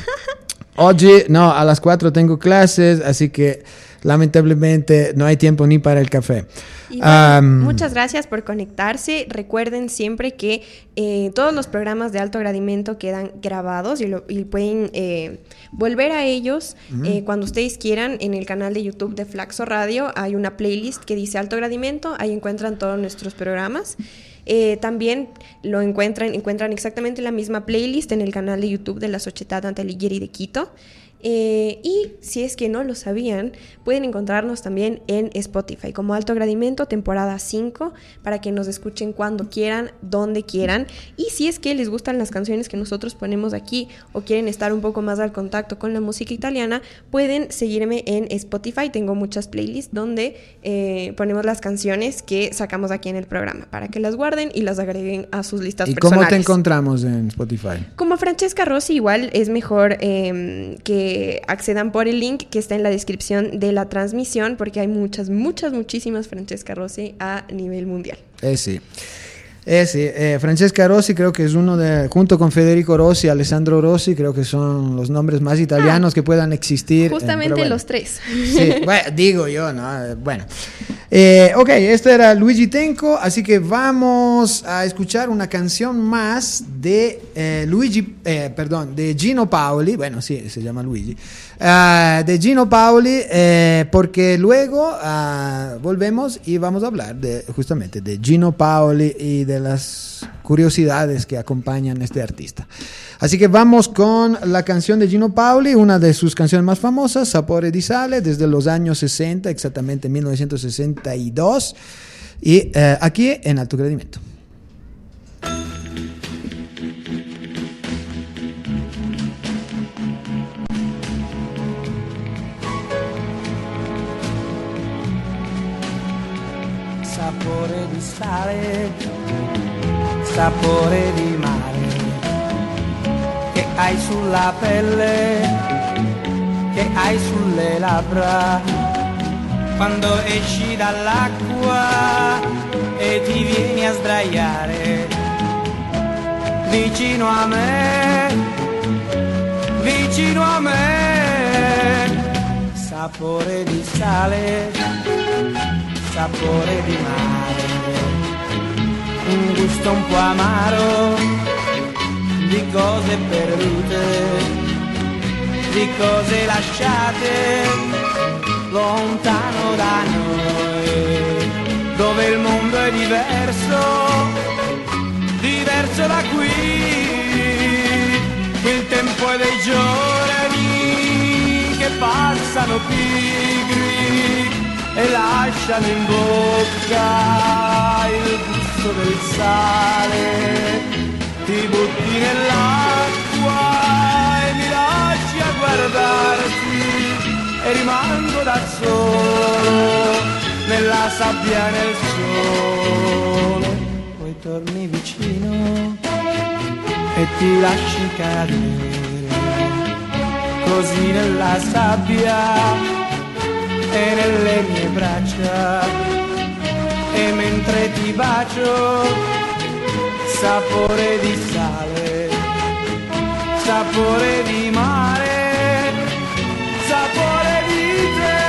oggi no, a las cuatro tengo clases, así que lamentablemente no hay tiempo ni para el café. Y bueno, Um, muchas gracias por conectarse. Recuerden siempre que eh, todos los programas de alto gradimento quedan grabados y, lo, y pueden eh, volver a ellos eh, cuando ustedes quieran. En el canal de YouTube de Flaxo Radio hay una playlist que dice alto gradimento. Ahí encuentran todos nuestros programas. Eh, también lo encuentran, encuentran exactamente la misma playlist en el canal de YouTube de la Sociedad Antalighieri de Quito. Eh, y si es que no lo sabían, pueden encontrarnos también en Spotify como Alto Gradimento temporada cinco, para que nos escuchen cuando quieran, donde quieran. Y si es que les gustan las canciones que nosotros ponemos aquí o quieren estar un poco más al contacto con la música italiana, pueden seguirme en Spotify. Tengo muchas playlists donde eh, ponemos las canciones que sacamos aquí en el programa para que las guarden y las agreguen a sus listas ¿Y personales. cómo te encontramos en Spotify? Como Francesca Rossi, igual es mejor eh, que accedan por el link que está en la descripción de la transmisión, porque hay muchas, muchas, muchísimas Francesca Rossi a nivel mundial. Eh sí. Eh sí, eh, Francesca Rossi creo que es uno de, junto con Federico Rossi, Alessandro Rossi, creo que son los nombres más italianos ah, que puedan existir. Justamente eh, bueno. los tres. Sí, bueno, digo yo, ¿no? Bueno. Eh, ok, este era Luigi Tenco, así que vamos a escuchar una canción más de eh, Luigi, eh, perdón, de Gino Paoli, bueno, sí, se llama Luigi, uh, de Gino Paoli, eh, porque luego uh, volvemos y vamos a hablar de, justamente de Gino Paoli y de las curiosidades que acompañan a este artista. Así que vamos con la canción de Gino Paoli, una de sus canciones más famosas, Sapore di Sale, desde los años sesenta, exactamente mil novecientos sesenta y dos, y eh, aquí en Alto Gradimento. Sapore di sale, sapore di mare, che hai sulla pelle, che hai sulle labbra, quando esci dall'acqua e ti vieni a sdraiare vicino a me, vicino a me. Sapore di sale, sapore di mare, un gusto un po' amaro di cose perdute, di cose lasciate lontano da noi, dove il mondo è diverso, diverso da qui. Il tempo è dei giorni che passano pigri e lasciano in bocca il gusto prezzo del sale, ti butti nell'acqua e mi lasci a guardarti e rimango da solo nella sabbia e nel sole. Poi torni vicino e ti lasci cadere così nella sabbia e nelle mie braccia, e mentre ti bacio sapore di sale, sapore di mare, sapore di te.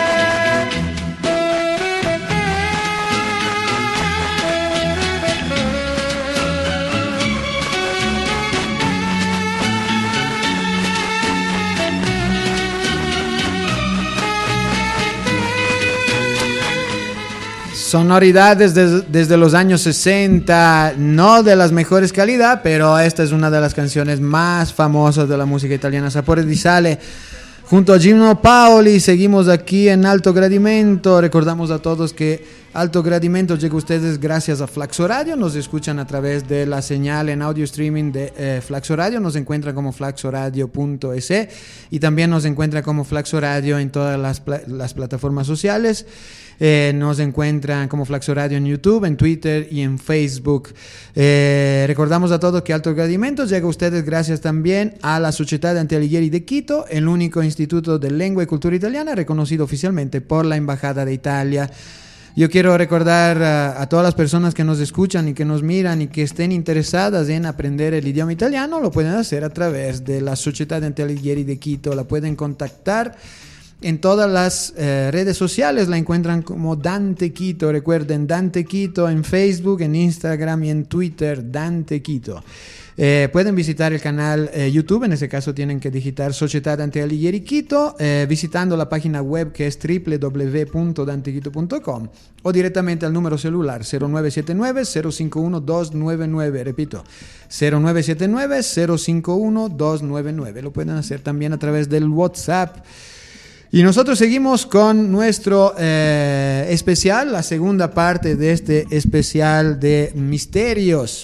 Sonoridades desde, desde los años sesenta, no de las mejores calidad, pero esta es una de las canciones más famosas de la música italiana. Sapore di Sale, junto a Gino Paoli. Seguimos aquí en Alto Gradimento. Recordamos a todos que Alto Gradimento llega a ustedes gracias a Flaxo Radio. Nos escuchan a través de la señal en audio streaming de eh, Flaxo Radio. Nos encuentran como flaxoradio punto es y también nos encuentran como Flaxo Radio en todas las, pla- las plataformas sociales. Eh, nos encuentran como Flaxo Radio en YouTube, en Twitter y en Facebook. Eh, recordamos a todos que Alto Gradimento llega a ustedes gracias también a la Società Dante Alighieri de Quito, el único instituto de lengua y cultura italiana reconocido oficialmente por la Embajada de Italia. Yo quiero recordar a, a todas las personas que nos escuchan y que nos miran y que estén interesadas en aprender el idioma italiano, lo pueden hacer a través de la Società Dante Alighieri de Quito. La pueden contactar en todas las eh, redes sociales, la encuentran como Dante Quito. Recuerden, Dante Quito en Facebook, en Instagram y en Twitter, Dante Quito. Eh, pueden visitar el canal eh, YouTube, en ese caso tienen que digitar Società Dante Alighieri Quito, eh, visitando la página web que es doble u doble u doble u punto dante quito punto com o directamente al número celular cero nueve siete nueve cero cinco uno dos nueve nueve, repito, cero nueve siete nueve cero cinco uno dos nueve nueve. Lo pueden hacer también a través del WhatsApp. Y nosotros seguimos con nuestro eh, especial, la segunda parte de este especial de misterios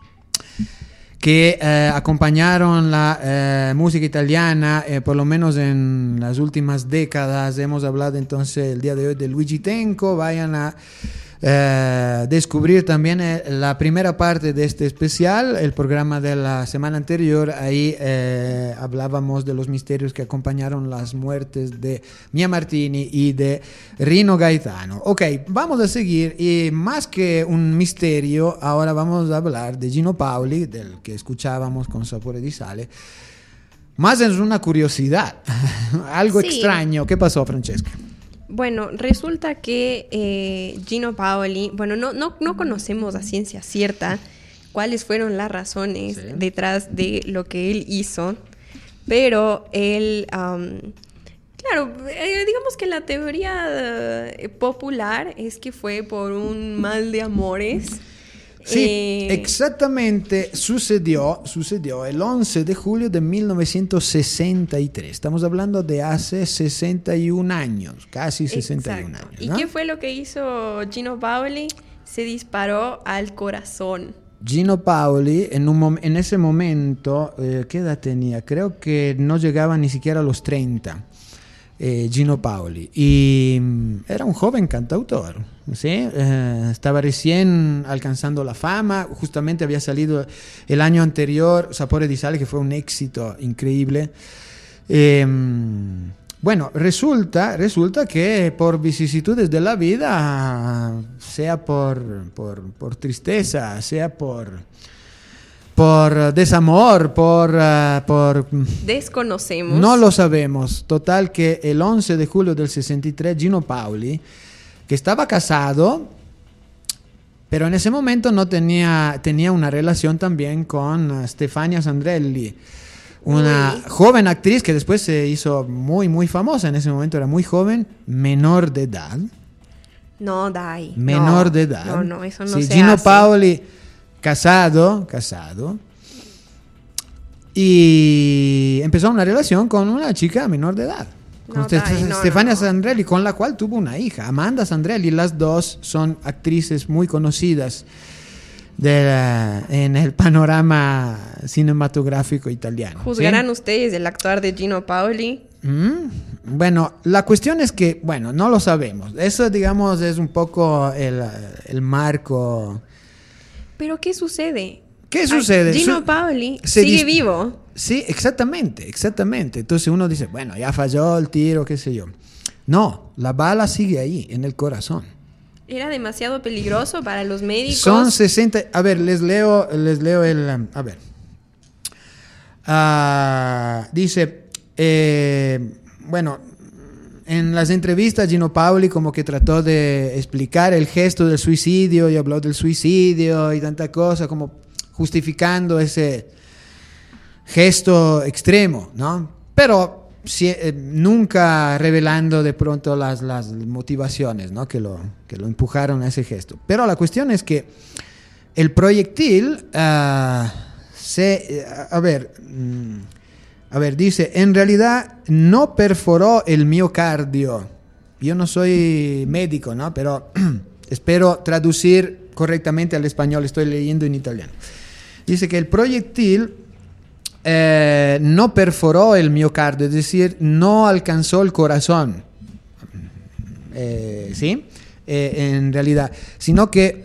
que eh, acompañaron la eh, música italiana, eh, por lo menos en las últimas décadas. Hemos hablado entonces el día de hoy de Luigi Tenco. Vayan a eh, descubrir también eh, la primera parte de este especial, el programa de la semana anterior. Ahí eh, hablábamos de los misterios que acompañaron las muertes de Mia Martini y de Rino Gaetano. Ok, vamos a seguir, y más que un misterio, ahora vamos a hablar de Gino Paoli, del que escuchábamos con Sapore di Sale. Más es una curiosidad, algo sí. extraño. ¿Qué pasó, Francesca? Bueno, resulta que eh, Gino Paoli, bueno, no, no, no conocemos a ciencia cierta cuáles fueron las razones sí. detrás de lo que él hizo, pero él, um, claro, eh, digamos que la teoría eh, popular es que fue por un mal de amores. Sí, eh, exactamente, sucedió, sucedió el once de julio de mil novecientos sesenta y tres. Estamos hablando de hace sesenta y un años, casi sesenta y un exacto. años, ¿no? ¿Y qué fue lo que hizo Gino Paoli? Se disparó al corazón. Gino Paoli, en, un mom- en ese momento, eh, ¿qué edad tenía? Creo que no llegaba ni siquiera a los treinta. Eh, Gino Paoli, y mm, era un joven cantautor, ¿sí? Eh, estaba recién alcanzando la fama. Justamente había salido el año anterior Sapore di Sale, que fue un éxito increíble. Eh, bueno, resulta, resulta que por vicisitudes de la vida, sea por, por, por tristeza, sea por... por desamor, por, uh, por... Desconocemos. No lo sabemos. Total que el once de julio del sesenta y tres, Gino Paoli, que estaba casado, pero en ese momento no tenía, tenía una relación también con uh, Stefania Sandrelli, una Uy. joven actriz que después se hizo muy, muy famosa. En ese momento era muy joven, menor de edad. No, dai. Menor no, de edad. No, no, eso no sí, se Gino hace. Paoli... Casado, casado, y empezó una relación con una chica menor de edad, con No, Ste- dai, no, Stefania no, no. Sandrelli, con la cual tuvo una hija, Amanda Sandrelli. Las dos son actrices muy conocidas de la, en el panorama cinematográfico italiano. ¿Juzgarán ¿sí? ustedes el actuar de Gino Paoli? Mm, bueno, la cuestión es que, bueno, no lo sabemos. Eso, digamos, es un poco el, el marco. ¿Pero qué sucede? ¿Qué sucede? Gino Su Paoli sigue dis vivo. Sí, exactamente, exactamente. Entonces uno dice, bueno, ya falló el tiro, qué sé yo. No, la bala sigue ahí, en el corazón. ¿Era demasiado peligroso para los médicos? Son sesenta... A ver, les leo, les leo el... A ver. Uh, dice, eh, bueno, en las entrevistas Gino Paoli como que trató de explicar el gesto del suicidio y habló del suicidio y tanta cosa, como justificando ese gesto extremo, ¿no? Pero si, eh, nunca revelando de pronto las, las motivaciones, ¿no? que, lo, que lo empujaron a ese gesto. Pero la cuestión es que el proyectil uh, se... Uh, a ver... Um, A ver, dice, en realidad no perforó el miocardio. Yo no soy médico, ¿no? Pero espero traducir correctamente al español, estoy leyendo en italiano. Dice que el proyectil eh, no perforó el miocardio, es decir, no alcanzó el corazón. Eh, ¿Sí? Eh, en realidad, sino que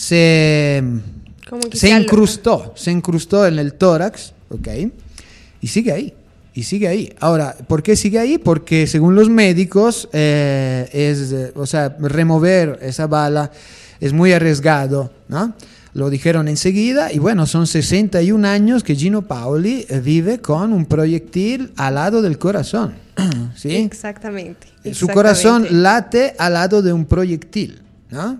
se, que se incrustó, se incrustó en el tórax, ¿ok? Y sigue ahí, y sigue ahí. Ahora, ¿por qué sigue ahí? Porque según los médicos, eh, es, eh, o sea, remover esa bala es muy arriesgado, ¿no? Lo dijeron enseguida, y bueno, son sesenta y un años que Gino Paoli vive con un proyectil al lado del corazón, ¿sí? Exactamente. Su exactamente. corazón late al lado de un proyectil, ¿no?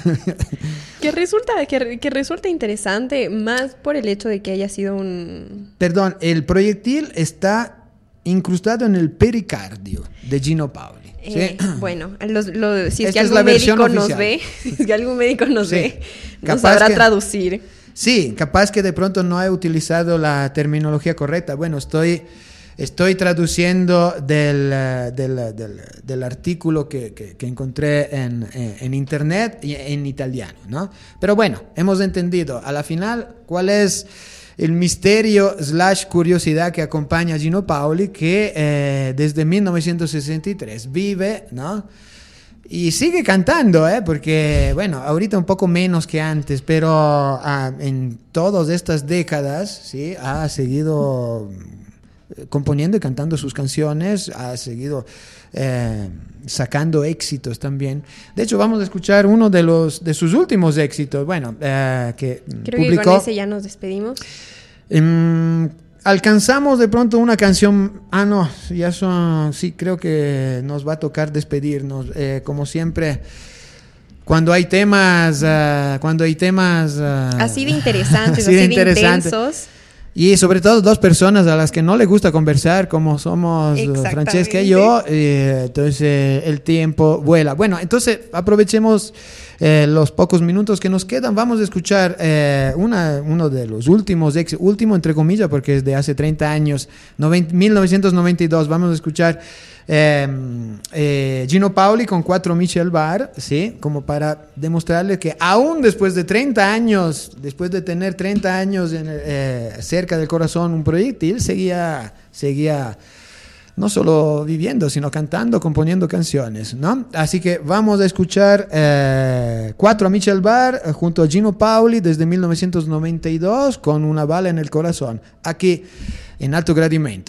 que resulta que, que resulta interesante más por el hecho de que haya sido un... Perdón, el proyectil está incrustado en el pericardio de Gino Paoli. ¿Sí? Eh, bueno, los, lo, si es Esta que es algún la versión médico nos oficial. ve, si es que algún médico nos Sí. ve, nos Capaz sabrá que- traducir. Sí, capaz que de pronto no he utilizado la terminología correcta. Bueno, estoy, estoy traduciendo del, eh, del, del, del artículo que, que, que encontré en, en, en internet y en italiano, ¿no? Pero bueno, hemos entendido a la final cuál es el misterio slash curiosidad que acompaña a Gino Paoli, que eh, desde mil novecientos sesenta y tres vive, ¿no? Y sigue cantando, ¿eh? Porque, bueno, ahorita un poco menos que antes, pero ah, en todas estas décadas, ¿sí? Ha seguido componiendo y cantando sus canciones, ha seguido eh, sacando éxitos también. De hecho, vamos a escuchar uno de los de sus últimos éxitos, bueno, eh, que Creo publicó. que con ese ya nos despedimos. Um, alcanzamos de pronto una canción. Ah, no, ya son. Sí, creo que nos va a tocar despedirnos. Eh, como siempre, cuando hay temas. Uh, cuando hay temas. Uh, Así de interesantes, así así de de, interesante. intensos. Y sobre todo dos personas a las que no les gusta conversar, como somos uh, Francesca y yo. Eh, entonces el tiempo vuela. Bueno, entonces aprovechemos eh, los pocos minutos que nos quedan. Vamos a escuchar eh, una, uno de los últimos, ex, último entre comillas, porque es de hace treinta años, noventa, mil novecientos noventa y dos. Vamos a escuchar eh, eh, Gino Paoli con Quattro amici al bar, ¿sí? Como para demostrarle que aún después de treinta años, después de tener treinta años en, eh, cerca del corazón un proyectil, seguía, seguía no solo viviendo, sino cantando, componiendo canciones, ¿no? Así que vamos a escuchar eh, Quattro amici al bar eh, junto a Gino Paoli desde mil novecientos noventa y dos con Una bala en el corazón, aquí en Alto Gradimento.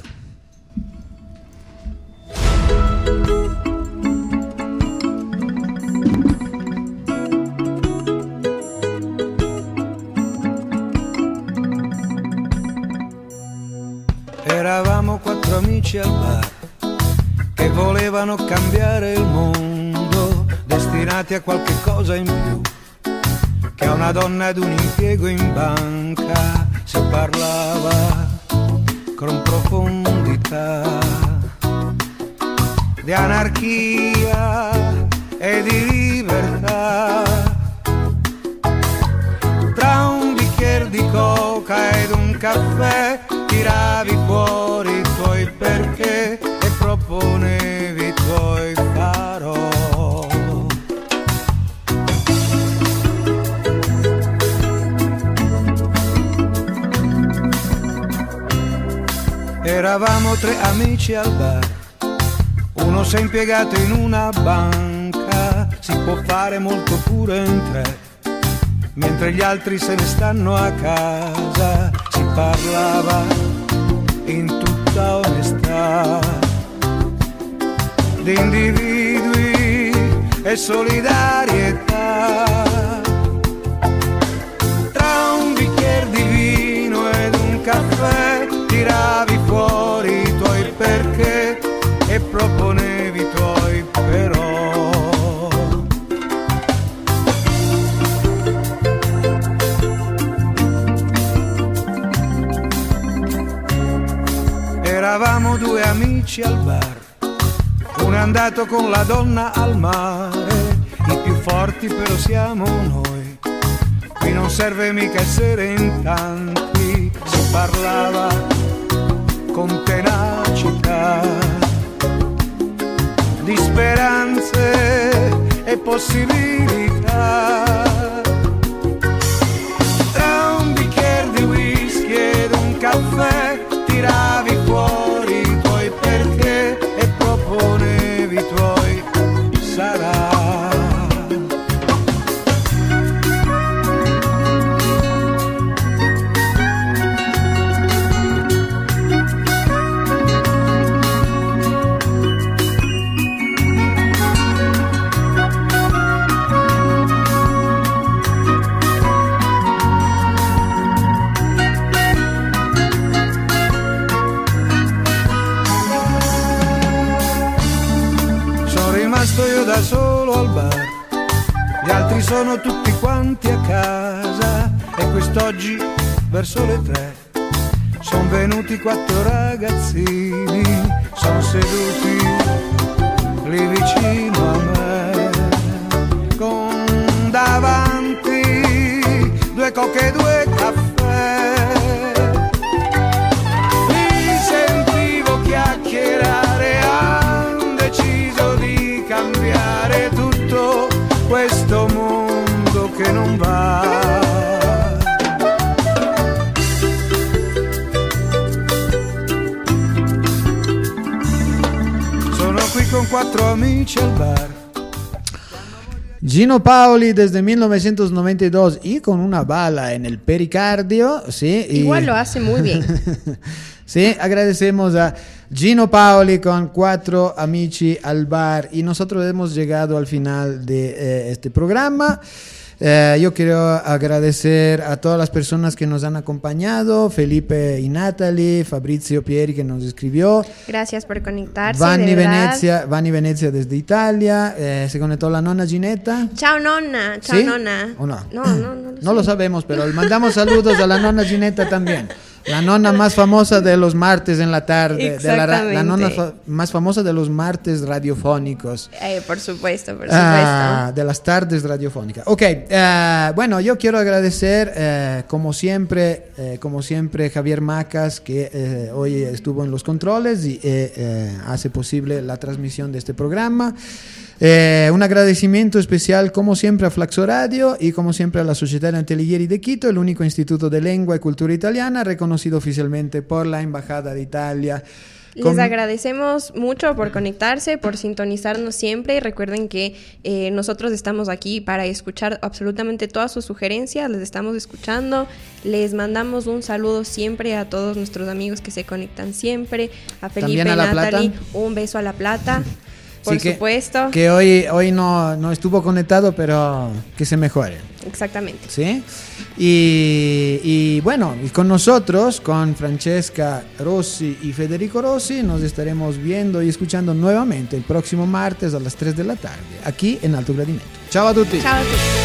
Eravamo quattro amici al bar che volevano cambiare il mondo, destinati a qualche cosa in più che a una donna ed un impiego in banca. Si parlava con profondità di anarchia e di libertà. Tra un bicchiere di coca ed un caffè tiravi fuori i tuoi perché e proponevi i tuoi farò. Eravamo tre amici al bar, uno si è impiegato in una banca, si può fare molto pure in tre, mentre gli altri se ne stanno a casa. Si parlava in tutta onestà di individui e solidarietà. Tra un bicchiere di vino ed un caffè tiravi fuori i tuoi perché e proponevi i tuoi però. Eravamo due amici al bar, uno è andato con la donna al mare, i più forti però siamo noi, qui non serve mica essere in tanti, si parlava con tenacità di speranze e possibilità. Tra un bicchiere di whisky ed un caffè tiravi fuori i tuoi perché e proponevi i tuoi sarà. Io da solo al bar, gli altri sono tutti quanti a casa e quest'oggi verso le tre son venuti quattro ragazzini, sono seduti lì vicino a me, con davanti due coche e due caffè. Li sentivo chiacchierare, han deciso di cambiare tutto questo mondo che non va. Sono qui con quattro amici al bar. Gino Paoli desde mil novecientos noventa y dos y con una bala en el pericardio, sí. Igual y... lo hace muy bien. Sí, agradecemos a Gino Paoli con cuatro amici al bar y nosotros hemos llegado al final de eh, este programa. Eh, yo quiero agradecer a todas las personas que nos han acompañado, Felipe y Natalie, Fabrizio Pieri que nos escribió. Gracias por conectarse. Vanni de Venezia, Vanni Venezia desde Italia, eh, se conectó la nonna Ginetta. Ciao nonna, ciao ¿Sí? nonna. ¿O no? No, no, no. Lo, no lo sabemos, pero mandamos saludos a la nonna Ginetta también. La nonna más famosa de los martes en la tarde, de la, la nonna fa- más famosa de los martes radiofónicos. Eh, por supuesto, por supuesto. Ah, de las tardes radiofónicas. Ok, uh, bueno, yo quiero agradecer, uh, como siempre, uh, como siempre, Javier Macas, que uh, hoy estuvo en los controles y uh, uh, hace posible la transmisión de este programa. Eh, un agradecimiento especial como siempre a Flaxo Radio y como siempre a la Società Antellighieri de Quito, el único instituto de lengua y cultura italiana reconocido oficialmente por la Embajada de Italia. Les Con... agradecemos mucho por conectarse, por sintonizarnos siempre y recuerden que eh, nosotros estamos aquí para escuchar absolutamente todas sus sugerencias, les estamos escuchando, les mandamos un saludo siempre a todos nuestros amigos que se conectan siempre, a Felipe, a La Natalie, Plata. Un beso a La Plata. Por sí, que, supuesto. Que hoy, hoy no, no estuvo conectado, pero que se mejore. Exactamente. ¿Sí? Y, y bueno, y con nosotros, con Francesca Rossi y Federico Rossi, nos estaremos viendo y escuchando nuevamente el próximo martes a las tres de la tarde, aquí en Alto Gradimento. Ciao a tutti. Ciao a tutti.